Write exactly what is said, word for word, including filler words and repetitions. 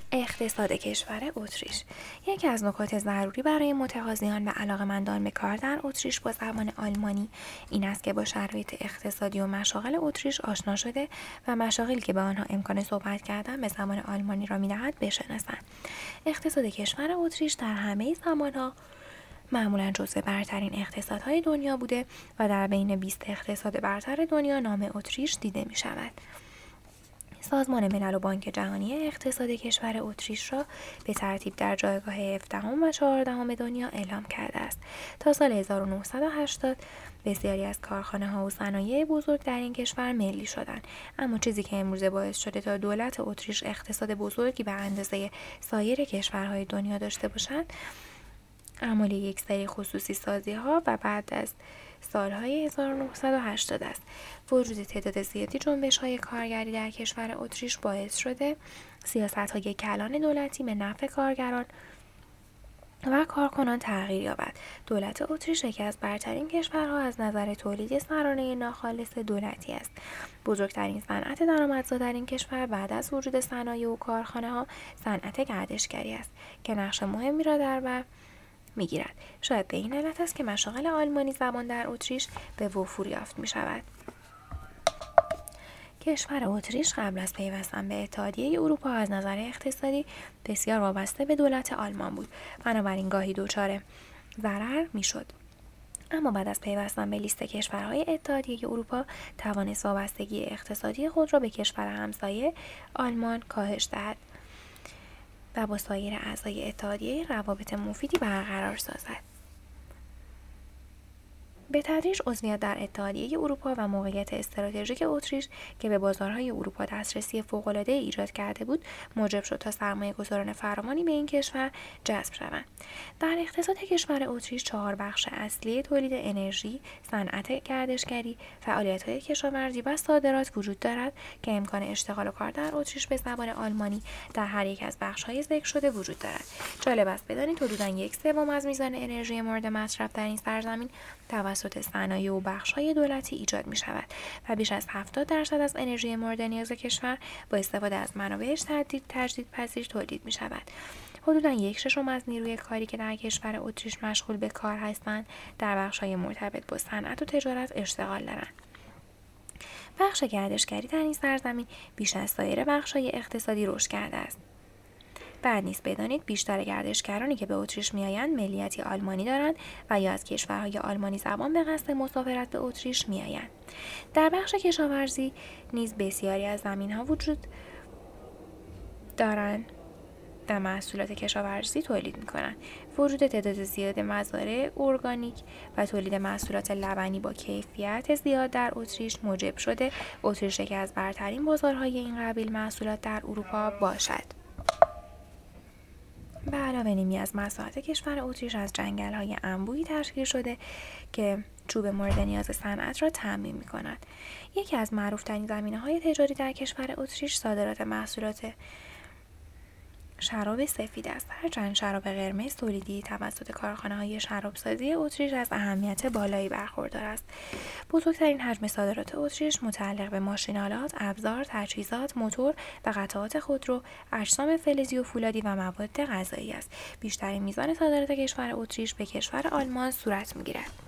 اقتصاد کشور اتریش. یکی از نکات ضروری برای متقاضیان و علاقه‌مندان به کار در اتریش با زبان آلمانی این است که با شرایط اقتصادی و مشاغل اتریش آشنا شده و مشاغلی که به آنها امکان صحبت کردن به زبان آلمانی را می‌دهد بشناسند. اقتصاد کشور اتریش در همه زمان‌ها معمولاً جزو برترین اقتصادهای دنیا بوده و در بین بیست اقتصاد برتر دنیا نام اتریش دیده می‌شود. سازمان ملل و بانک جهانی اقتصاد کشور اتریش را به ترتیب در جایگاه هفدهم و چهاردهم دنیا اعلام کرده است. تا سال هزار و نهصد و هشتاد بسیاری از کارخانه‌ها و صنایع بزرگ در این کشور ملی شدند، اما چیزی که امروزه باعث شده تا دولت اتریش اقتصاد بزرگی به اندازه سایر کشورهای دنیا داشته باشد، اعمال یک سری خصوصی سازی‌ها و بعد از سالهای هزار و نهصد و هشتاد است. وجود تعداد زیادی جنبش‌های کارگری در کشور اتریش باعث شده سیاست‌های کلان دولتی به نفع کارگران و کارکنان تغییر یابد. دولت اتریش یکی از برترین کشورها از نظر تولید سرانه ناخالص دولتی است. بزرگترین صنعت درآمدزا در این کشور بعد از وجود صنایع و کارخانه‌ها صنعت گردشگری است که نقش مهمی را در بر می‌گیرد. شاید به این علت است که مشاغل آلمانی زبان در اتریش به وفور یافت می‌شود. کشور اتریش قبل از پیوستن به اتحادیه اروپا از نظر اقتصادی بسیار وابسته به دولت آلمان بود، بنابراین گاهی دچار ضرر می‌شد. اما بعد از پیوستن به لیست کشورهای اتحادیه اروپا توانست وابستگی اقتصادی خود را به کشور همسایه آلمان کاهش دهد و با سایر اعضای اتحادیه روابط مفیدی برقرار سازد. به تدریج عضویت در اتحادیه اروپا و موقعیت استراتژیک اتریش که به بازارهای اروپا دسترسی فوق‌العاده ایجاد کرده بود، موجب شد تا سرمایه‌گذاران فراوانی به این کشور جذب شوند. در اقتصاد کشور اتریش چهار بخش اصلی تولید انرژی، صنعت گردشگری، فعالیت‌های کشاورزی و صادرات وجود دارد که امکان اشتغال و کار در اتریش به زبان آلمانی در هر یک از بخش‌های ذکر شده وجود دارد. جالب است بدانید حدوداً یک سوم از میزان انرژی مورد مصرف در این سرزمین توسط صنایع و بخش‌های دولتی ایجاد می‌شود و بیش از هفتاد درصد از انرژی مورد نیاز کشور با استفاده از منابعش تجدیدپذیر تولید می‌شود. حدوداً یک ششم از نیروی کاری که در کشور اتریش مشغول به کار هستند در بخش‌های مرتبط با صنعت و تجارت اشتغال دارند. بخش گردشگری در این سرزمین بیش از سایر بخش‌های اقتصادی رشد کرده است. بعد نیز بدانید بیشتر گردشگرانی که به اتریش میآیند ملیتی آلمانی دارند و یا از کشورهای آلمانی زبان به قصد مسافرت به اتریش میآیند. در بخش کشاورزی نیز بسیاری از زمین‌ها وجود دارند و محصولات کشاورزی تولید می‌کنند. وجود تعداد زیاد مزارع ارگانیک و تولید محصولات لبنی با کیفیت زیاد در اتریش موجب شده اتریش یکی از برترین بازارهای این قبیل محصولات در اروپا باشد. به علاوه نیمی از مساحت کشور اتریش از جنگل‌های انبوهی تشکیل شده که چوب مورد نیاز صنعت را تامین می‌کند. یکی از معروف‌ترین زمینه‌های تجاری در کشور اتریش صادرات محصولات شراب سفید است. هرچند شراب قرمز تولیدی توسط کارخانه‌های شرابسازی اتریش از اهمیت بالایی برخوردار است. بزرگترین حجم صادرات اتریش متعلق به ماشین‌آلات، ابزار، تجهیزات، موتور و قطعات خودرو، اجسام فلزی و فولادی و مواد غذایی است. بیشترین میزان صادرات کشور اتریش به کشور آلمان صورت می‌گیرد.